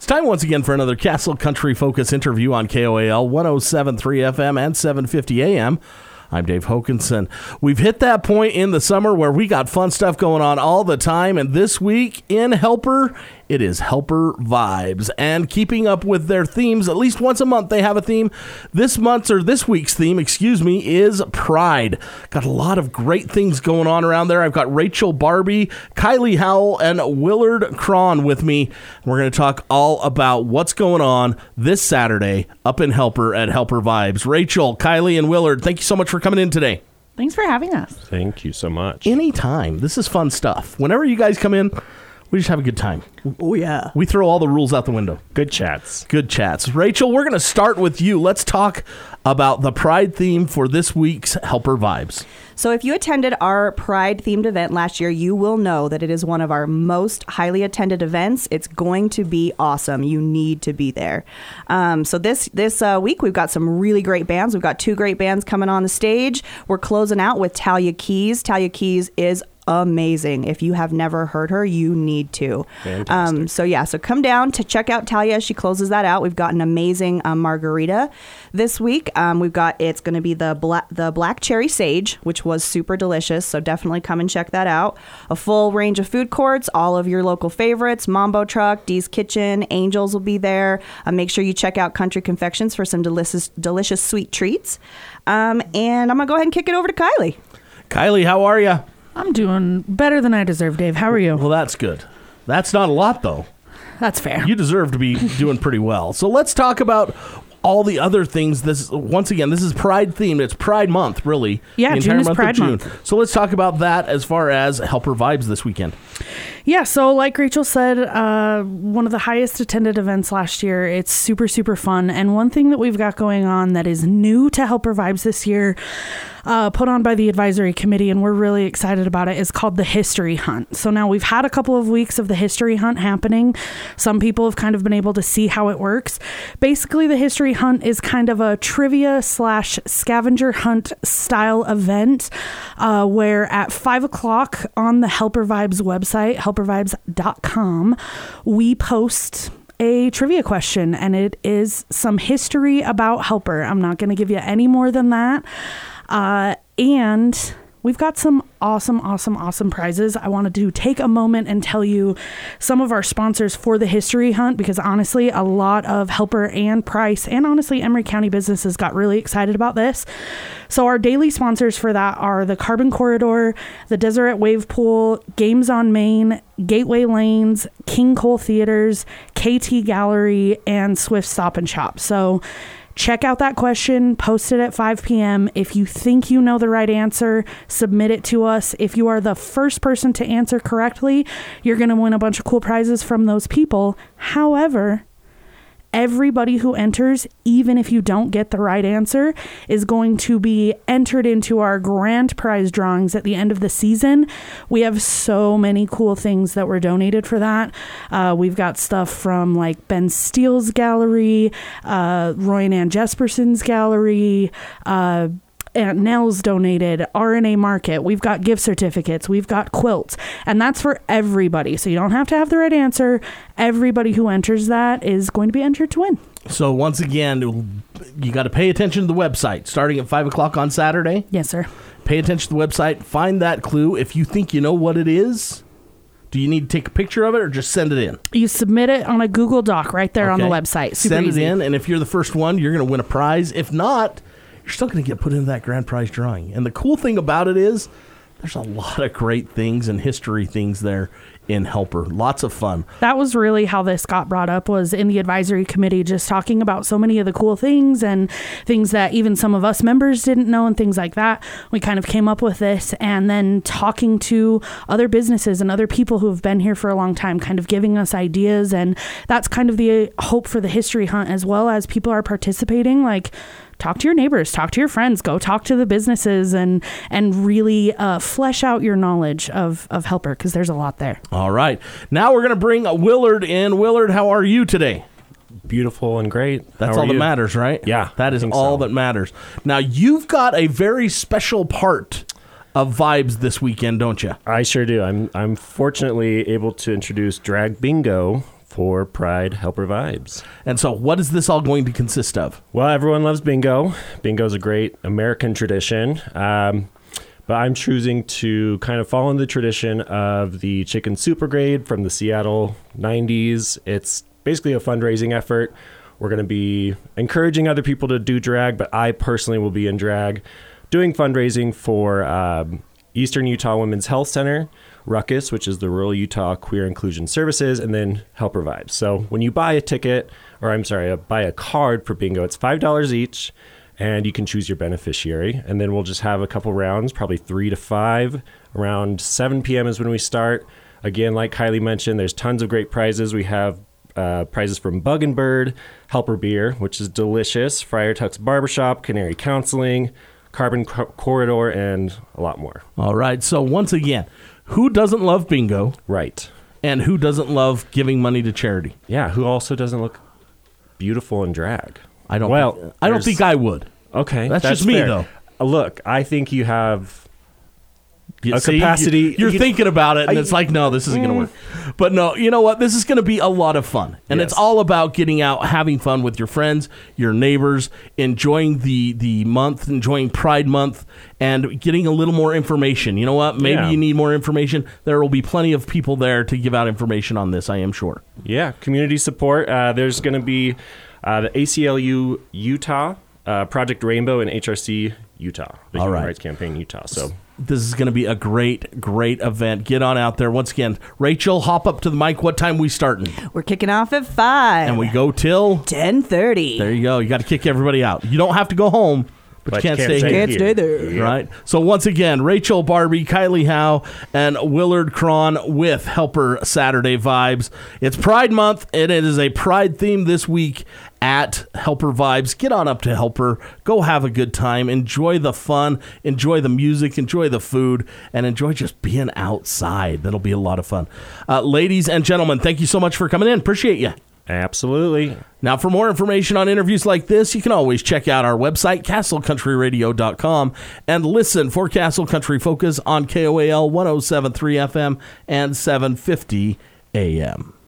It's time once again for another Castle Country Focus interview on KOAL 107.3 FM and 750 AM. I'm Dave Hokinson. We've hit that point in the summer where we got fun stuff going on all the time, and this week in Helper, it is Helper Vibes. And keeping up with their themes, at least once a month they have a theme. This week's theme, is Pride. Got a lot of great things going on around there. I've got Rachel Barbie, Kylie Howell, and Willard Cron with me. We're going to talk all about what's going on this Saturday up in Helper at Helper Vibes. Rachel, Kylie, and Willard, thank you so much for coming in today. Thanks for having us. Thank you so much. Anytime. This is fun stuff. Whenever you guys come in, we just have a good time. Oh, yeah. We throw all the rules out the window. Good chats. Good chats. Rachel, we're going to start with you. Let's talk about the Pride theme for this week's Helper Vibes. So if you attended our Pride-themed event last year, you will know that it is one of our most highly attended events. It's going to be awesome. You need to be there. So this week, we've got some really great bands. We've got two great bands coming on the stage. We're closing out with Talia Keys. Talia Keys is amazing. If you have never heard her, you need to. Fantastic. So come down to check out Talia. She closes that out. We've got an amazing margarita this week. It's going to be the black cherry sage, which was super delicious. So definitely come and check that out. A full range of food courts, all of your local favorites, Mambo Truck, Dee's Kitchen, Angels will be there. Make sure you check out Country Confections for some delicious sweet treats. And I'm going to go ahead and kick it over to Kylie. Kylie, how are you? I'm doing better than I deserve, Dave. How are you? Well, that's good. That's not a lot, though. That's fair. You deserve to be doing pretty well. So let's talk about all the other things. This is Pride themed. It's Pride Month, really. Yeah, June is Pride Month. So let's talk about that as far as Helper Vibes this weekend. Yeah, so like Rachel said, one of the highest attended events last year. It's super, super fun. And one thing that we've got going on that is new to Helper Vibes this year, put on by the advisory committee, and we're really excited about it, is called the History Hunt. So now we've had a couple of weeks of the History Hunt happening. Some people have kind of been able to see how it works. Basically, the History Hunt is kind of a trivia / scavenger hunt style event where at 5 o'clock on the Helper Vibes website, helpervibes.com, we post a trivia question, and it is some history about Helper. I'm not going to give you any more than that. And we've got some awesome prizes. I wanted to take a moment and tell you some of our sponsors for the History Hunt, because honestly, a lot of Helper and Price and honestly Emery County businesses got really excited about this. So our daily sponsors for that are the Carbon Corridor, the Deseret Wave Pool, Games on Main, Gateway Lanes, King Cole Theaters, KT Gallery, and Swift Stop and Shop. So check out that question, post it at 5 p.m. If you think you know the right answer, submit it to us. If you are the first person to answer correctly, you're going to win a bunch of cool prizes from those people. However, everybody who enters, even if you don't get the right answer, is going to be entered into our grand prize drawings at the end of the season. We have so many cool things that were donated for that. We've got stuff from like Ben Steele's gallery, Roy and Ann Jesperson's gallery, Aunt Nell's donated, RNA Market. We've got gift certificates. We've got quilts. And that's for everybody. So you don't have to have the right answer. Everybody who enters that is going to be entered to win. So once again, you got to pay attention to the website starting at 5 o'clock on Saturday. Yes, sir. Pay attention to the website. Find that clue. If you think you know what it is, do you need to take a picture of it or just send it in? You submit it on a Google Doc right there on the website. Super send easy. it in, and if you're the first one, you're going to win a prize. If not, you're still going to get put into that grand prize drawing. And the cool thing about it is there's a lot of great things and history things there in Helper. Lots of fun. That was really how this got brought up, was in the advisory committee, just talking about so many of the cool things and things that even some of us members didn't know and things like that. We kind of came up with this, and then talking to other businesses and other people who have been here for a long time, kind of giving us ideas. And that's kind of the hope for the History Hunt, as well as people are participating. Like, talk to your neighbors, talk to your friends, go talk to the businesses, and really flesh out your knowledge of Helper, because there's a lot there. All right. Now we're going to bring Willard in. Willard, how are you today? Beautiful and great. That's all that matters, right? Yeah. That is all that matters. Now, you've got a very special part of Vibes this weekend, don't you? I sure do. I'm fortunately able to introduce Drag Bingo for Pride Helper Vibes. And so what is this all going to consist of? Well, everyone loves bingo. Bingo is a great American tradition. But I'm choosing to kind of follow in the tradition of the Chicken Super Grade from the Seattle 90s. It's basically a fundraising effort. We're going to be encouraging other people to do drag, but I personally will be in drag doing fundraising for Eastern Utah Women's Health Center, Ruckus, which is the Rural Utah Queer Inclusion Services, and then Helper Vibes. So when you buy a ticket, buy a card for bingo, it's $5 each. And you can choose your beneficiary. And then we'll just have a couple rounds, probably 3 to 5. Around 7 p.m. is when we start. Again, like Kylie mentioned, there's tons of great prizes. We have prizes from Bug and Bird, Helper Beer, which is delicious, Friar Tuck's Barbershop, Canary Counseling, Carbon Corridor, and a lot more. All right. So once again, who doesn't love bingo? Right. And who doesn't love giving money to charity? Yeah, who also doesn't look beautiful in drag? I don't think I would. Okay, that's just me, fair. though. Look, I think you have a capacity. You're thinking about it, and it's like, no, this isn't going to work. But no, you know what? This is going to be a lot of fun. And It's all about getting out, having fun with your friends, your neighbors, enjoying the month, enjoying Pride Month, and getting a little more information. You know what? Maybe you need more information. There will be plenty of people there to give out information on this, I am sure. Yeah, community support. There's going to be the ACLU Utah, Project Rainbow, and HRC Utah, the Human Rights Campaign Utah. So this is going to be a great event. Get on out there. Once again, Rachel, hop up to the mic. What time we starting? We're kicking off at 5. And we go till 10:30. There you go. You got to kick everybody out. You don't have to go home, but you can't stay here. Can't stay there. Yep. Right? So once again, Rachel Barbie, Kylie Howe, and Willard Cron with Helper Saturday Vibes. It's Pride Month, and it is a Pride theme this week at Helper Vibes. Get on up to Helper. Go have a good time. Enjoy the fun. Enjoy the music. Enjoy the food. And enjoy just being outside. That'll be a lot of fun. Ladies and gentlemen, thank you so much for coming in. Appreciate you. Absolutely. Now, for more information on interviews like this, you can always check out our website, castlecountryradio.com, and listen for Castle Country Focus on KOAL 107.3 FM and 750 AM.